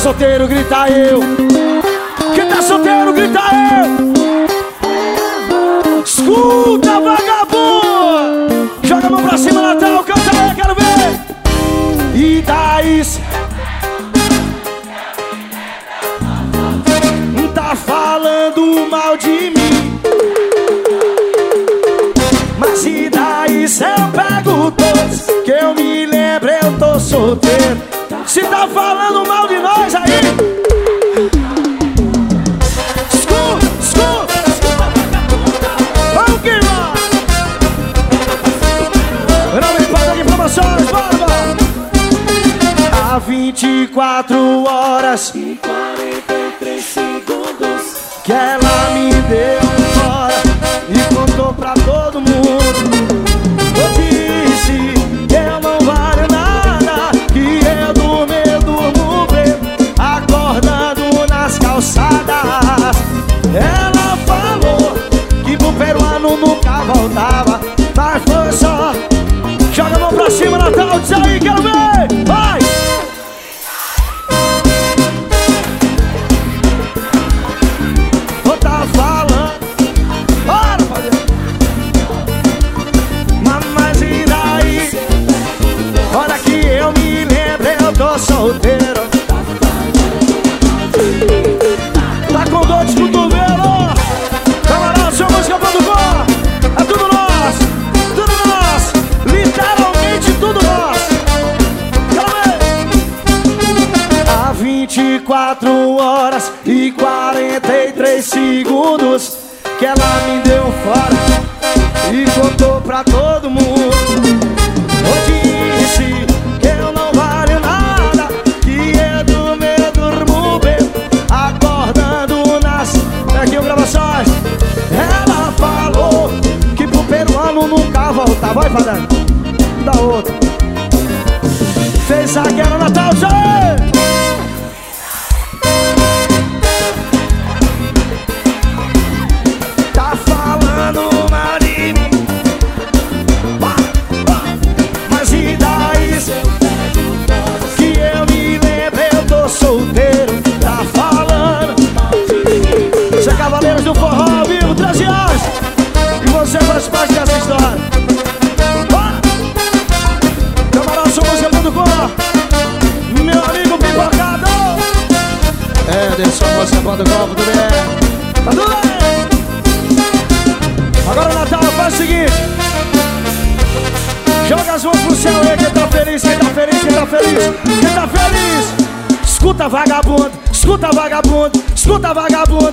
solteiro, grita eu. Quem tá solteiro, grita eu. Escuta, vagabundo. Joga a mão pra cima, Natal, canta aí, quero ver. E daí tá falando mal de mim, mas e daí se eu pego todos, que eu me lembro, eu tô solteiro. Se tá falando mal de nós aí, escuta, vamos que vai. Não me importa de informações, bora. Há 24 horas e 43 segundos que ela me deu fora e contou pra todo mundo. Eu disse que eu não valho nada, que eu durmo bem, acordando nas calçadas. Ela falou que pro peruano nunca voltava, mas foi só. Joga a mão pra cima, Natal, diz aí, quero ver, vai! Tá falando, bora fazer. Mas e daí? Olha que eu me lembro, eu tô solteiro. Tá com dor de cotovelo. Camarada, sua música produtor. É tudo nós, literalmente tudo nós. Há 24 horas e 43 segundos que ela me deu fora e contou pra todo mundo. Eu disse que eu não valho nada, que eu durmo bem, acordando nas... Aqui o gravações. Ela falou que pro peruano nunca voltar. Vai, Fadão, dá outro. Fez a guerra, Natal, gente. Solteiro, tá falando. Você é Cavaleiros do Forró ao vivo, 13 anos. E você faz parte dessa história. Camarão, sua música produtor. Meu amigo Pipocado. É, deixa a música produtor, tudo bem. Tá tudo bem. Agora, Natal, faz o seguinte. Joga as mãos pro céu aí, quem tá feliz, quem tá feliz, quem tá feliz, quem tá feliz. Escuta, vagabundo, escuta, vagabundo, escuta, vagabundo.